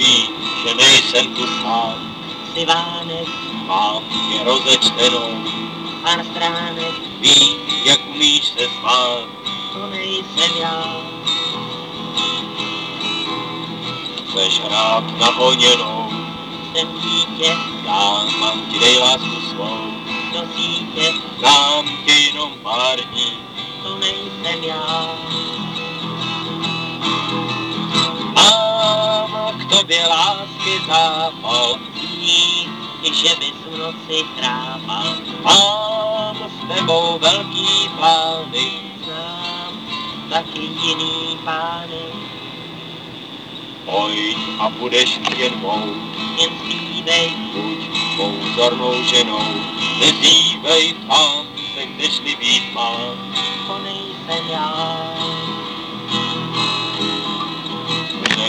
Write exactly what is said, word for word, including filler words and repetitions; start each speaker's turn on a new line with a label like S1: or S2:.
S1: ví, že nejsem tu sám.
S2: Jsi vánek,
S1: Mám je rozečtenou,
S2: pár stránek,
S1: ví, jak umíš se smát.
S2: to nejsem já.
S1: Chceš hrát na honěnou,
S2: Jsem dítě,
S1: já mám ti dej lásku svou.
S2: do sítě,
S1: Znám tě jenom pár dní,
S2: to nejsem já.
S1: mám k tobě lásky zápal.
S2: Ví, že bys v noci chrápal.
S1: Mám s tebou velký plány,
S2: Znám taky jiný pány,
S1: pojď a budeš jen mou.
S2: jen zpívej,
S1: Buď mou vzornou ženou, nezívej tam, se kde šli být mám.
S2: to nejsem já.